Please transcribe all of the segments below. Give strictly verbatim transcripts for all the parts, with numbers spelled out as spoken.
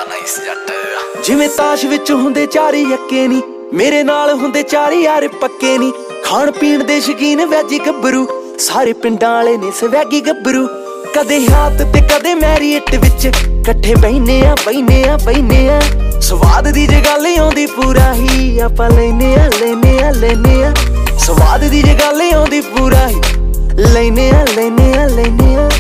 Nice जट जिवें ताश विच हुंदे चार यक्के नी, मेरे नाल हुंदे चार यार पक्के नी। खाण पीण दे शकीन वैजी गब्बरू, सारे पिंडां वाले ने स्वैगी गब्बरू। कदे हाथ ते कदे मैरियट विच कट्ठे बहिने आ बहिने आ बहिने आ। स्वाद दी जे गल आउंदी पूरा ही आपां लैने आ लैने आ लैने आ। स्वाद दी जे गल आउंदी पूरा ही लैने आ लैने आ लैने आ।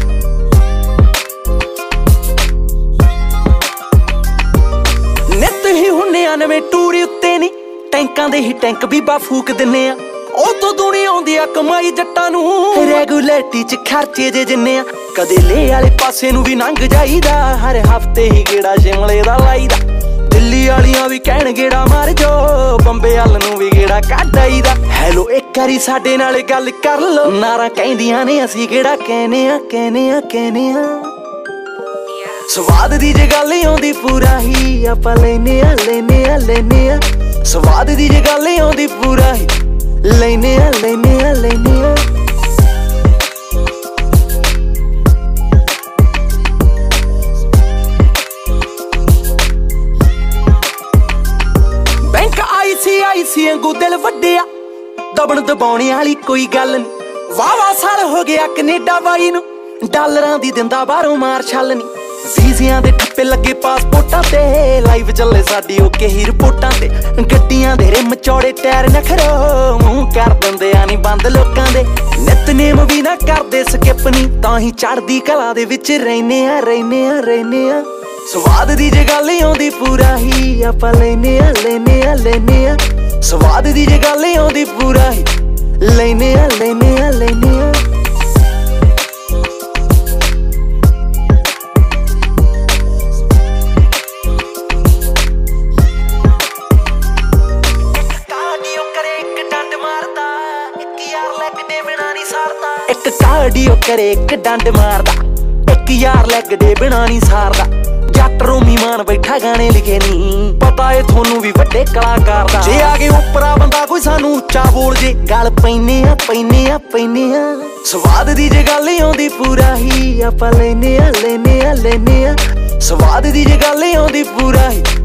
नित ही हुन्ने आ नवें टूर उत्ते नी, टैंकां दे ही टैंक भी बा फूक दिन्ने आ। ओ तो दुनिया आउंदी आ कमाई जट्टां नूं, रेगुलैरिटी च खर्चे जे जिन्ने आ। कदे ले आले पासे नूं भी लंघ जाईदा, हर हफ्ते ही गेड़ा शिमले दा लाईदा। दिल्ली वालियां भी कहण गेड़ा मार जो, बंबे वाल नूं भी गेड़ा कढ आईदा। हैलो एक वारी साडे नाल गल कर लो, नारां कहंदियां ने असीं गेड़ा कहने आ कहने आ कहने आ। स्वाद दी जे गल आउंदी पूरा ही आपां लैने आ लैने आ लैने आ। स्वाद दी जे गल आउंदी पूरा ही लैने आ लैने आ लैने आ। बैंक आई सी आई सी अंगू दिल वड्डिया, दबण दबाउणे वाली कोई गल नी। वाह वाह साल हो गया कनेडा बाई नूं, डालरां दी दिंदा बाहरों मार छल नी। ਵੀਜ਼ਿਆਂ ਦੇ ਠੱਪੇ ਲੱਗੇ ਪਾਸਪੋਰਟਾਂ ਤੇ, ਲਾਈਵ ਚੱਲੇ ਸਾਡੀ ਓਕੇ ਹੀ ਰਿਪੋਰਟਾਂ ਤੇ। ਗੱਡੀਆਂ ਦੇ ਰਿਮ ਚੌੜੇ ਟਾਇਰ ਨਖਰੋ, ਮੂੰਹ ਕਰ ਦਿੰਦੇ ਆ ਨੀ ਬੰਦ ਲੋਕਾਂ ਦੇ। ਨਿਤਨੇਮ ਵੀ ਨਾ ਕਰਦੇ ਸਕਿਪ ਨੀ, ਤਾਂ ਹੀ ਚੜ੍ਹਦੀ ਕਲਾ ਦੇ ਵਿੱਚ ਰਹਿਨੇ ਆ ਰਹਿਨੇ ਆ ਰਹਿਨੇ ਆ। ਸਵਾਦ ਦੀ ਜੇ ਗੱਲ ਆਉਂਦੀ ਪੂਰਾ ਹੀ ਆਪਾਂ ਲੈਨੇ ਆ ਲੈਨੇ ਆ ਲੈਨੇ ਆ। ਸਵਾਦ ਦੀ ਜੇ ਗੱਲ ਆਉਂਦੀ ਪੂਰਾ ਹੀ ਲੈਨੇ ਆ ਲੈਨੇ ਆ ਲੈਨੇ ਆ। ਇੱਕ ਕਾਰਡੀਓ ਕਰੇ ਇੱਕ ਡੰਡ ਮਾਰਦਾ, ਇੱਕ ਯਾਰ ਲੈਗ ਦੇ ਬਿਨਾਂ ਨੀ ਸਾਰਦਾ। ਜੱਟ ਰੋਮੀ ਮਾਨ ਬੈਠਾ ਗਾਣੇ ਲਿਖੇ ਨੀ, ਪਤਾ ਏ ਤੁਹਾਨੂੰ ਵੀ ਵੱਡੇ ਕਲਾਕਾਰ ਦਾ। ਜੇ ਆ ਕੇ ਉੱਪਰਾ ਬੰਦਾ ਕੋਈ ਸਾਨੂੰ ਉੱਚਾ ਬੋਲ ਜੇ, ਗੱਲ ਪੈਨੇ ਆ ਪੈਨੇ ਆ ਪੈਨੇ ਆ। ਸਵਾਦ ਦੀ ਜੇ ਗੱਲ ਆਉਂਦੀ ਪੂਰਾ ਹੀ ਆਪਾਂ ਲੈਨੇ ਆ ਲੈਨੇ ਆ ਲੈਨੇ ਆ। ਸਵਾਦ ਦੀ ਜੇ ਗੱਲ ਆਉਂਦੀ ਪੂਰਾ ਹੀ